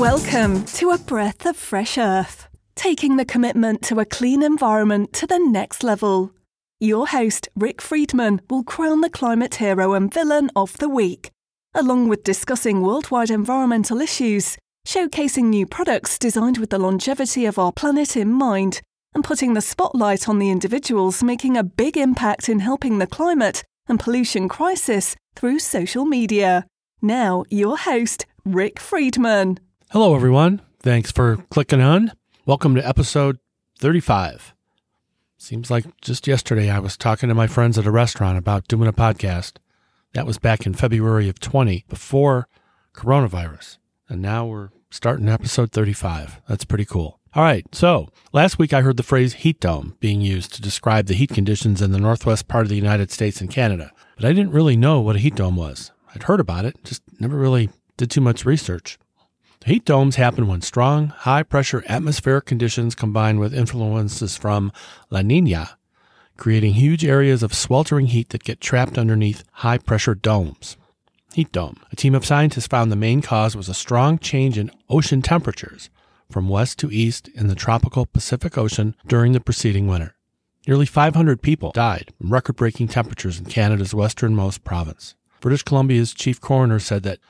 Welcome to A Breath of Fresh Earth, taking the commitment to a clean environment to the next level. Your host, Rick Friedman, will crown the climate hero and villain of the week, along with discussing worldwide environmental issues, showcasing new products designed with the longevity of our planet in mind, and putting the spotlight on the individuals making a big impact in helping the climate and pollution crisis through social media. Now, your host, Rick Friedman. Hello, everyone. Thanks for clicking on. Welcome to episode 35. Seems like just yesterday I was talking to my friends at a restaurant about doing a podcast. That was back in February of 20, before coronavirus. And now we're starting episode 35. That's pretty cool. All right, so last week I heard the phrase heat dome being used to describe the heat conditions in the northwest part of the United States and Canada. But I didn't really know what a heat dome was. I'd heard about it, just never really did too much research. Heat domes happen when strong, high-pressure atmospheric conditions combine with influences from La Niña, creating huge areas of sweltering heat that get trapped underneath high-pressure domes. Heat dome. A team of scientists found the main cause was a strong change in ocean temperatures from west to east in the tropical Pacific Ocean during the preceding winter. Nearly 500 people died from record-breaking temperatures in Canada's westernmost province. British Columbia's chief coroner said that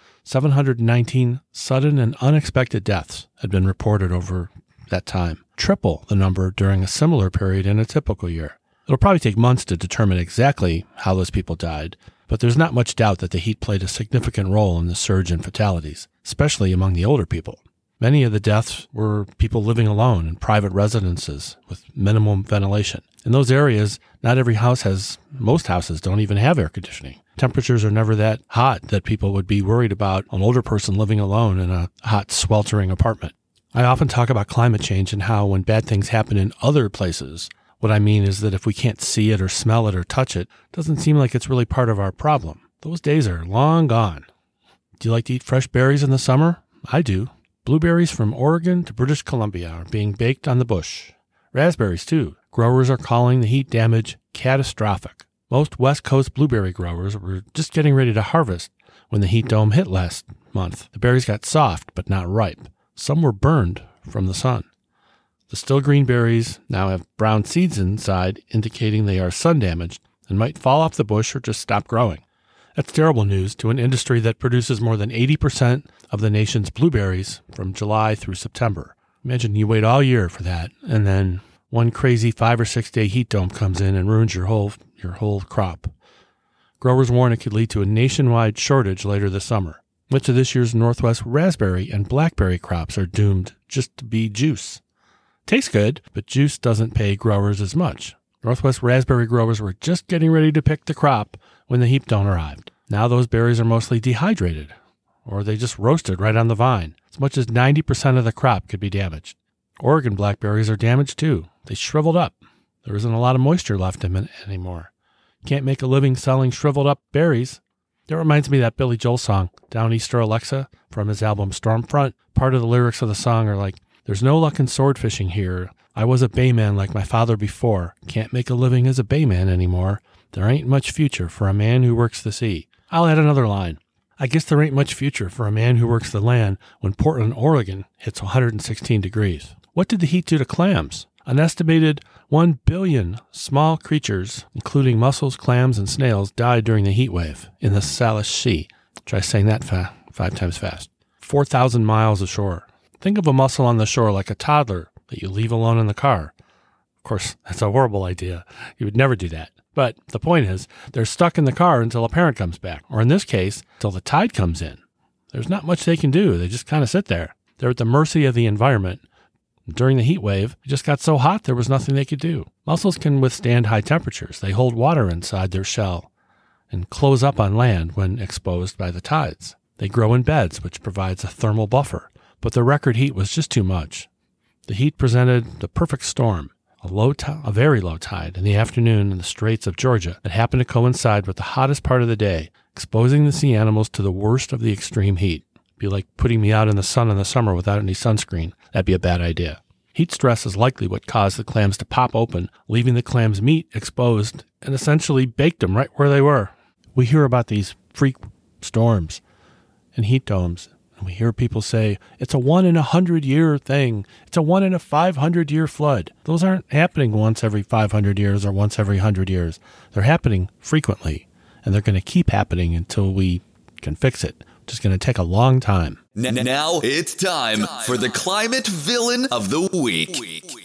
719 sudden and unexpected deaths had been reported over that time, triple the number during a similar period in a typical year. It'll probably take months to determine exactly how those people died, but there's not much doubt that the heat played a significant role in the surge in fatalities, especially among the older people. Many of the deaths were people living alone in private residences with minimum ventilation. In those areas, not every house most houses don't even have air conditioning. Temperatures are never that hot that people would be worried about an older person living alone in a hot, sweltering apartment. I often talk about climate change and how when bad things happen in other places, what I mean is that if we can't see it or smell it or touch it, it doesn't seem like it's really part of our problem. Those days are long gone. Do you like to eat fresh berries in the summer? I do. Blueberries from Oregon to British Columbia are being baked on the bush. Raspberries, too. Growers are calling the heat damage catastrophic. Most West Coast blueberry growers were just getting ready to harvest when the heat dome hit last month. The berries got soft, but not ripe. Some were burned from the sun. The still green berries now have brown seeds inside, indicating they are sun damaged and might fall off the bush or just stop growing. That's terrible news to an industry that produces more than 80% of the nation's blueberries from July through September. Imagine you wait all year for that, and then one crazy 5 or 6 day heat dome comes in and ruins your whole crop. Growers warn it could lead to a nationwide shortage later this summer. Much of this year's Northwest raspberry and blackberry crops are doomed just to be juice. Tastes good, but juice doesn't pay growers as much. Northwest raspberry growers were just getting ready to pick the crop when the heat dome arrived. Now those berries are mostly dehydrated, or they just roasted right on the vine. As much as 90% of the crop could be damaged. Oregon blackberries are damaged too. They shriveled up. There isn't a lot of moisture left in them anymore. Can't make a living selling shriveled up berries. That reminds me of that Billy Joel song, Downeaster Alexa, from his album Stormfront. Part of the lyrics of the song are like, "There's no luck in sword fishing here. I was a bayman like my father before. Can't make a living as a bayman anymore. There ain't much future for a man who works the sea." I'll add another line. I guess there ain't much future for a man who works the land when Portland, Oregon hits 116 degrees. What did the heat do to clams? An estimated 1 billion small creatures, including mussels, clams, and snails, died during the heat wave in the Salish Sea. Try saying that 5 times fast. 4,000 miles ashore. Think of a mussel on the shore like a toddler that you leave alone in the car. Of course, that's a horrible idea. You would never do that. But the point is, they're stuck in the car until a parent comes back, or in this case, till the tide comes in. There's not much they can do. They just kind of sit there. They're at the mercy of the environment. During the heat wave, it just got so hot there was nothing they could do. Mussels can withstand high temperatures. They hold water inside their shell and close up on land when exposed by the tides. They grow in beds, which provides a thermal buffer. But the record heat was just too much. The heat presented the perfect storm, a very low tide in the afternoon in the Straits of Georgia that happened to coincide with the hottest part of the day, exposing the sea animals to the worst of the extreme heat. Be like putting me out in the sun in the summer without any sunscreen. That'd be a bad idea. Heat stress is likely what caused the clams to pop open, leaving the clams' meat exposed and essentially baked them right where they were. We hear about these freak storms and heat domes And we hear people say, it's a 1 in 100 year thing. It's a 1 in a 500 year flood. Those aren't happening once every 500 years or once every 100 years. They're happening frequently, and they're going to keep happening until we can fix it, which is going to take a long time. Now it's time for the Climate Villain of the Week.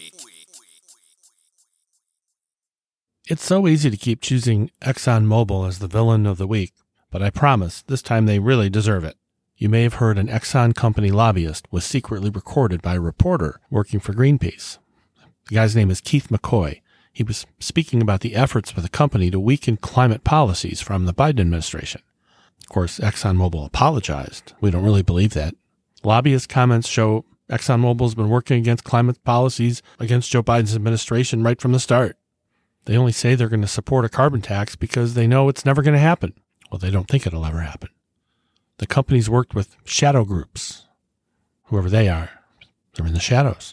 It's so easy to keep choosing ExxonMobil as the villain of the week, but I promise this time they really deserve it. You may have heard an Exxon company lobbyist was secretly recorded by a reporter working for Greenpeace. The guy's name is Keith McCoy. He was speaking about the efforts of the company to weaken climate policies from the Biden administration. Of course, ExxonMobil apologized. We don't really believe that. Lobbyist comments show ExxonMobil's been working against climate policies against Joe Biden's administration right from the start. They only say they're going to support a carbon tax because they know it's never going to happen. Well, they don't think it'll ever happen. The company's worked with shadow groups. Whoever they are, they're in the shadows.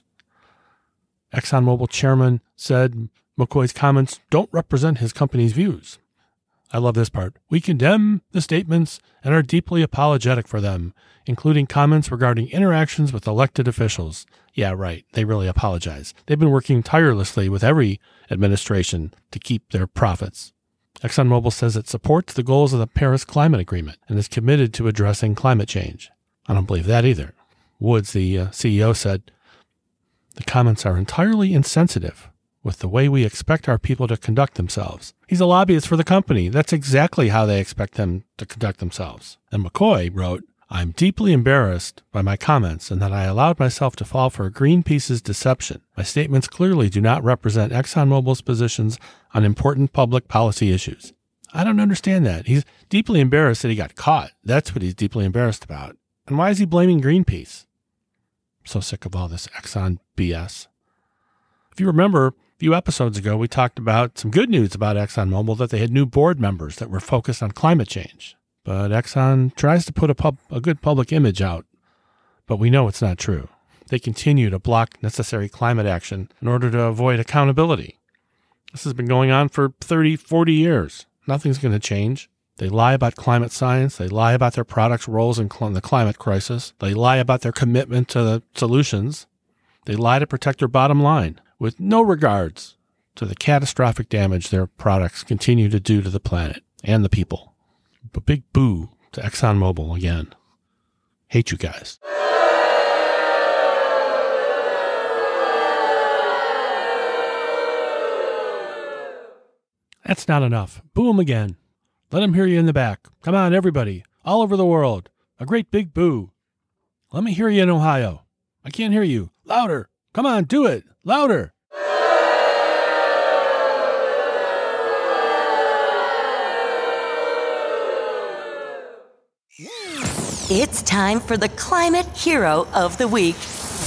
ExxonMobil chairman said McCoy's comments don't represent his company's views. I love this part. We condemn the statements and are deeply apologetic for them, including comments regarding interactions with elected officials. Yeah, right. They really apologize. They've been working tirelessly with every administration to keep their profits. ExxonMobil says it supports the goals of the Paris Climate Agreement and is committed to addressing climate change. I don't believe that either. Woods, the CEO, said, the comments are entirely insensitive with the way we expect our people to conduct themselves. He's a lobbyist for the company. That's exactly how they expect them to conduct themselves. And McCoy wrote, I'm deeply embarrassed by my comments and that I allowed myself to fall for Greenpeace's deception. My statements clearly do not represent ExxonMobil's positions on important public policy issues. I don't understand that. He's deeply embarrassed that he got caught. That's what he's deeply embarrassed about. And why is he blaming Greenpeace? I'm so sick of all this Exxon BS. If you remember, a few episodes ago, we talked about some good news about ExxonMobil, that they had new board members that were focused on climate change. But Exxon tries to put a good public image out, but we know it's not true. They continue to block necessary climate action in order to avoid accountability. This has been going on for 30, 40 years. Nothing's going to change. They lie about climate science. They lie about their products' roles in the climate crisis. They lie about their commitment to the solutions. They lie to protect their bottom line with no regards to the catastrophic damage their products continue to do to the planet and the people. A big boo to ExxonMobil again. Hate you guys. That's not enough. Boo him again. Let him hear you in the back. Come on, everybody. All over the world. A great big boo. Let me hear you in Ohio. I can't hear you. Louder. Come on, do it. Louder. It's time for the Climate Hero of the Week.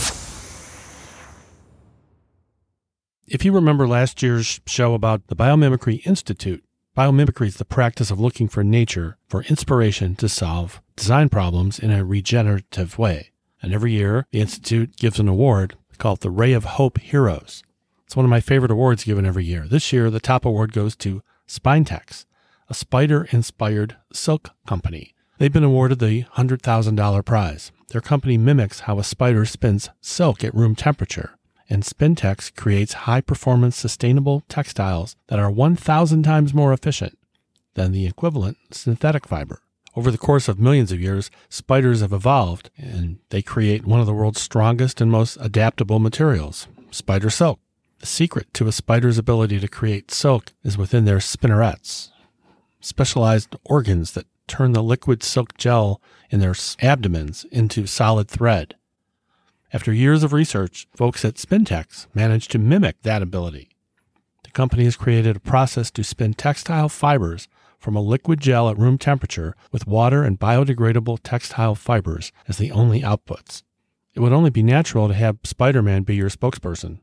If you remember last year's show about the Biomimicry Institute, biomimicry is the practice of looking for nature for inspiration to solve design problems in a regenerative way. And every year, the Institute gives an award called the Ray of Hope Heroes. It's one of my favorite awards given every year. This year, the top award goes to Spintex, a spider-inspired silk company. They've been awarded the $100,000 prize. Their company mimics how a spider spins silk at room temperature, and Spintex creates high-performance sustainable textiles that are 1,000 times more efficient than the equivalent synthetic fiber. Over the course of millions of years, spiders have evolved, and they create one of the world's strongest and most adaptable materials, spider silk. The secret to a spider's ability to create silk is within their spinnerets, specialized organs that turn the liquid silk gel in their abdomens into solid thread. After years of research, folks at Spintex managed to mimic that ability. The company has created a process to spin textile fibers from a liquid gel at room temperature with water and biodegradable textile fibers as the only outputs. It would only be natural to have Spider-Man be your spokesperson.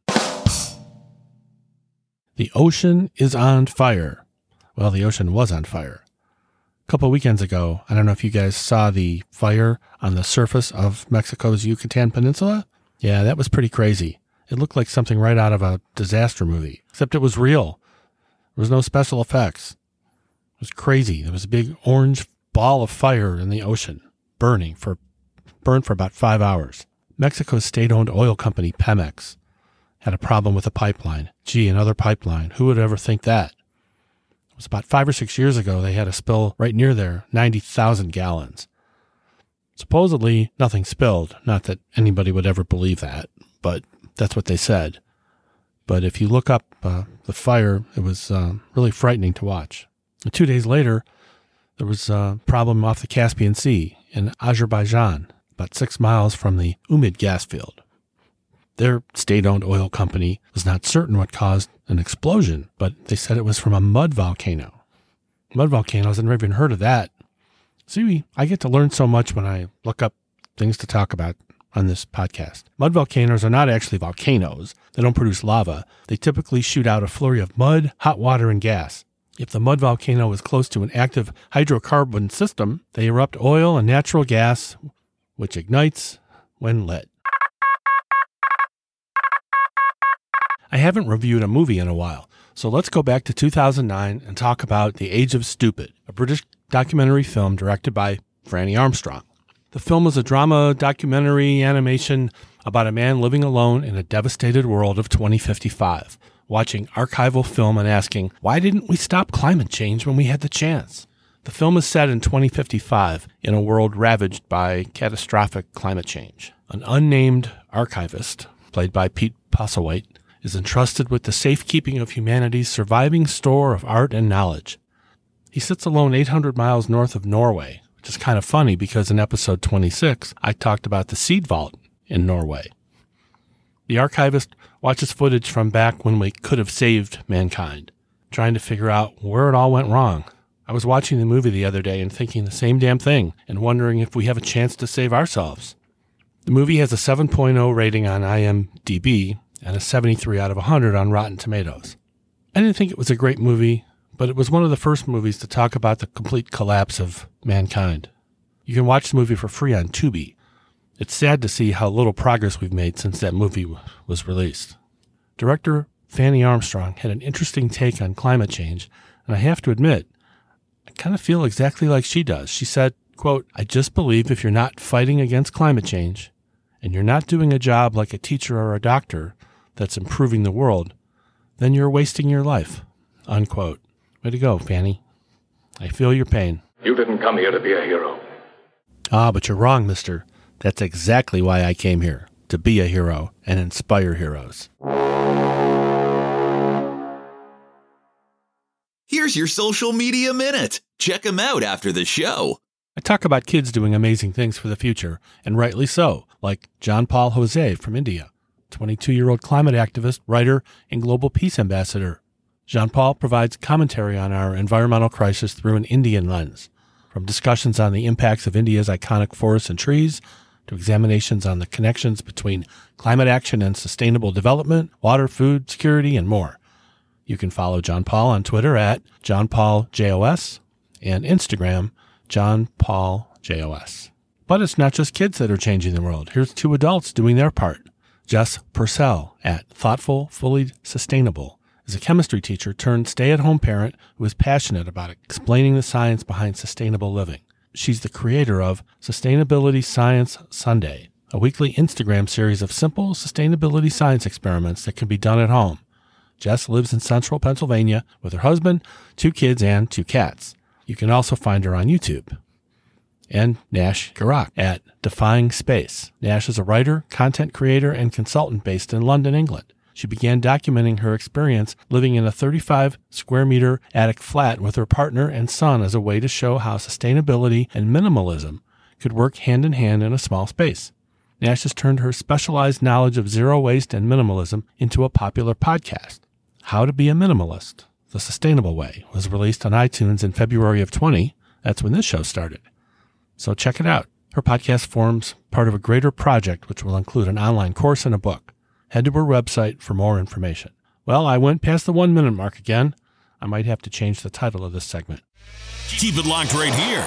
The ocean is on fire. Well, the ocean was on fire. A couple of weekends ago, I don't know if you guys saw the fire on the surface of Mexico's Yucatan Peninsula. Yeah, that was pretty crazy. It looked like something right out of a disaster movie, except it was real. There was no special effects. It was crazy. There was a big orange ball of fire in the ocean, burning for burned for about 5 hours. Mexico's state-owned oil company, Pemex, had a problem with a pipeline. Gee, another pipeline. Who would ever think that? It was about 5 or 6 years ago they had a spill right near there, 90,000 gallons. Supposedly, nothing spilled. Not that anybody would ever believe that, but that's what they said. But if you look up the fire, it was really frightening to watch. And 2 days later, there was a problem off the Caspian Sea in Azerbaijan, about 6 miles from the Umid gas field. Their state-owned oil company was not certain what caused an explosion, but they said it was from a mud volcano. Mud volcanoes, I've never even heard of that. See, I get to learn so much when I look up things to talk about on this podcast. Mud volcanoes are not actually volcanoes. They don't produce lava. They typically shoot out a flurry of mud, hot water, and gas. If the mud volcano is close to an active hydrocarbon system, they erupt oil and natural gas, which ignites when lit. I haven't reviewed a movie in a while, so let's go back to 2009 and talk about The Age of Stupid, a British documentary film directed by Franny Armstrong. The film was a drama documentary animation about a man living alone in a devastated world of 2055, watching archival film and asking, why didn't we stop climate change when we had the chance? The film is set in 2055 in a world ravaged by catastrophic climate change. An unnamed archivist, played by Pete Postlethwaite, is entrusted with the safekeeping of humanity's surviving store of art and knowledge. He sits alone 800 miles north of Norway, which is kind of funny because in episode 26, I talked about the seed vault in Norway. The archivist watches footage from back when we could have saved mankind, trying to figure out where it all went wrong. I was watching the movie the other day and thinking the same damn thing and wondering if we have a chance to save ourselves. The movie has a 7.0 rating on IMDb and a 73 out of 100 on Rotten Tomatoes. I didn't think it was a great movie, but it was one of the first movies to talk about the complete collapse of mankind. You can watch the movie for free on Tubi. It's sad to see how little progress we've made since that movie was released. Director Franny Armstrong had an interesting take on climate change, and I have to admit, I kind of feel exactly like she does. She said, quote, I just believe if you're not fighting against climate change, and you're not doing a job like a teacher or a doctor that's improving the world, then you're wasting your life, unquote. Way to go, Franny. I feel your pain. You didn't come here to be a hero. Ah, but you're wrong, mister. That's exactly why I came here, to be a hero and inspire heroes. Here's your social media minute. Check them out after the show. I talk about kids doing amazing things for the future, and rightly so, like John Paul Jose from India, 22-year-old climate activist, writer, and global peace ambassador. Jean Paul provides commentary on our environmental crisis through an Indian lens, from discussions on the impacts of India's iconic forests and trees to examinations on the connections between climate action and sustainable development, water, food, security, and more. You can follow John Paul on Twitter at JohnPaulJOS and Instagram JohnPaulJOS. But it's not just kids that are changing the world. Here's 2 adults doing their part. Jess Purcell at Thoughtful Fully Sustainable is a chemistry teacher turned stay-at-home parent who is passionate about explaining the science behind sustainable living. She's the creator of Sustainability Science Sunday, a weekly Instagram series of simple sustainability science experiments that can be done at home. Jess lives in central Pennsylvania with her husband, 2 kids, and 2 cats. You can also find her on YouTube. And Nash Garak at Defying Space. Nash is a writer, content creator, and consultant based in London, England. She began documenting her experience living in a 35-square-meter attic flat with her partner and son as a way to show how sustainability and minimalism could work hand-in-hand in a small space. Nash has turned her specialized knowledge of zero waste and minimalism into a popular podcast. How to Be a Minimalist, The Sustainable Way, was released on iTunes in February of 2020. That's when this show started. So check it out. Her podcast forms part of a greater project which will include an online course and a book. Head to her website for more information. Well, I went past the 1-minute mark again. I might have to change the title of this segment. Keep it locked right here.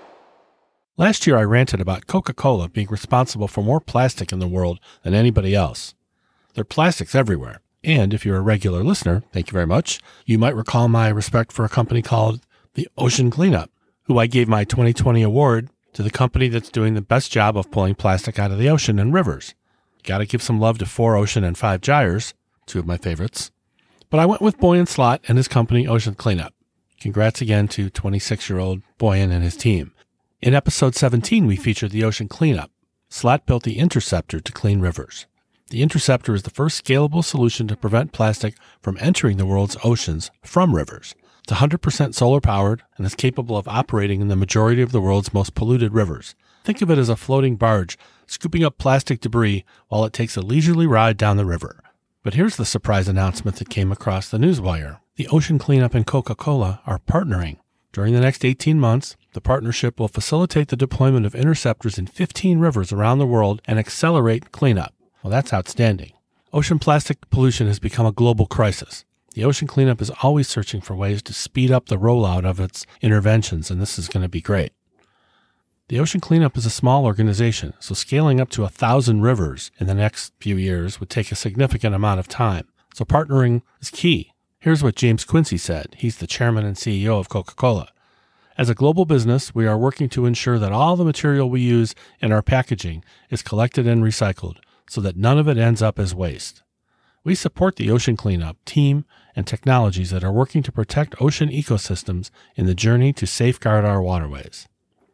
Last year I ranted about Coca-Cola being responsible for more plastic in the world than anybody else. There are plastics everywhere. And if you're a regular listener, thank you very much, you might recall my respect for a company called the Ocean Cleanup, who I gave my 2020 award to the company that's doing the best job of pulling plastic out of the ocean and rivers. Got to give some love to 4Ocean and 5 Gyres, two of my favorites. But I went with Boyan Slat and his company, Ocean Cleanup. Congrats again to 26-year-old Boyan and his team. In episode 17, we featured the Ocean Cleanup. Slat built the Interceptor to clean rivers. The Interceptor is the first scalable solution to prevent plastic from entering the world's oceans from rivers. It's 100% solar-powered and is capable of operating in the majority of the world's most polluted rivers. Think of it as a floating barge, scooping up plastic debris while it takes a leisurely ride down the river. But here's the surprise announcement that came across the newswire. The Ocean Cleanup and Coca-Cola are partnering. During the next 18 months, the partnership will facilitate the deployment of interceptors in 15 rivers around the world and accelerate cleanup. Well, that's outstanding. Ocean plastic pollution has become a global crisis. The Ocean Cleanup is always searching for ways to speed up the rollout of its interventions, and this is going to be great. The Ocean Cleanup is a small organization, so scaling up to 1,000 rivers in the next few years would take a significant amount of time. So partnering is key. Here's what James Quincy said. He's the chairman and CEO of Coca-Cola. As a global business, we are working to ensure that all the material we use in our packaging is collected and recycled so that none of it ends up as waste. We support the Ocean Cleanup team and technologies that are working to protect ocean ecosystems in the journey to safeguard our waterways.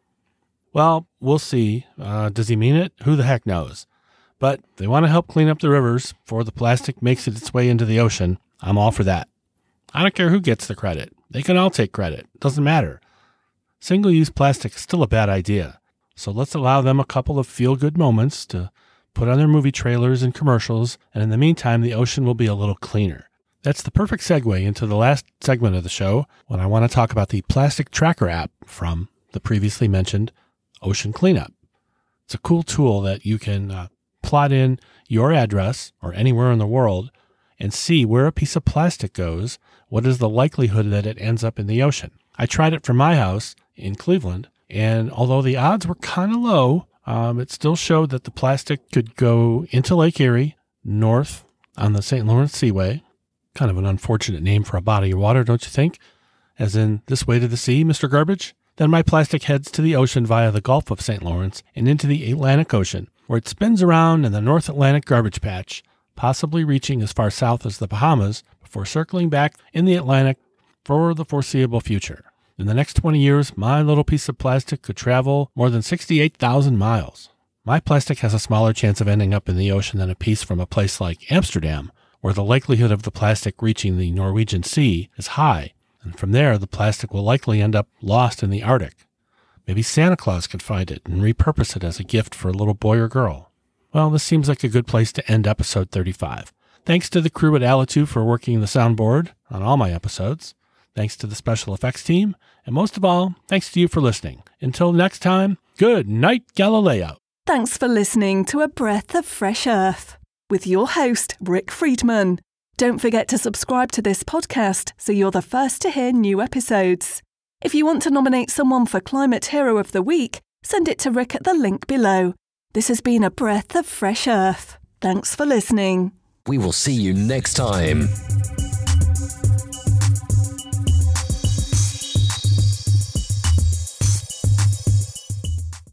Well, we'll see. Does he mean it? Who the heck knows? But they want to help clean up the rivers before the plastic makes its way into the ocean. I'm all for that. I don't care who gets the credit. They can all take credit. Doesn't matter. Single-use plastic is still a bad idea. So let's allow them a couple of feel-good moments to put on their movie trailers and commercials, and in the meantime, the ocean will be a little cleaner. That's the perfect segue into the last segment of the show, when I want to talk about the Plastic Tracker app from the previously mentioned Ocean Cleanup. It's a cool tool that you can plot in your address or anywhere in the world and see where a piece of plastic goes, what is the likelihood that it ends up in the ocean. I tried it for my house in Cleveland, and although the odds were kind of low, it still showed that the plastic could go into Lake Erie, north on the St. Lawrence Seaway. Kind of an unfortunate name for a body of water, don't you think? As in, this way to the sea, Mr. Garbage? Then my plastic heads to the ocean via the Gulf of St. Lawrence and into the Atlantic Ocean, where it spins around in the North Atlantic garbage patch, possibly reaching as far south as the Bahamas before circling back in the Atlantic for the foreseeable future. In the next 20 years, my little piece of plastic could travel more than 68,000 miles. My plastic has a smaller chance of ending up in the ocean than a piece from a place like Amsterdam, where the likelihood of the plastic reaching the Norwegian Sea is high, and from there the plastic will likely end up lost in the Arctic. Maybe Santa Claus could find it and repurpose it as a gift for a little boy or girl. Well, this seems like a good place to end episode 35. Thanks to the crew at Alitu for working the soundboard on all my episodes. Thanks to the special effects team. And most of all, thanks to you for listening. Until next time, good night, Galileo. Thanks for listening to A Breath of Fresh Earth with your host, Rick Friedman. Don't forget to subscribe to this podcast so you're the first to hear new episodes. If you want to nominate someone for Climate Hero of the Week, send it to Rick at the link below. This has been A Breath of Fresh Earth. Thanks for listening. We will see you next time.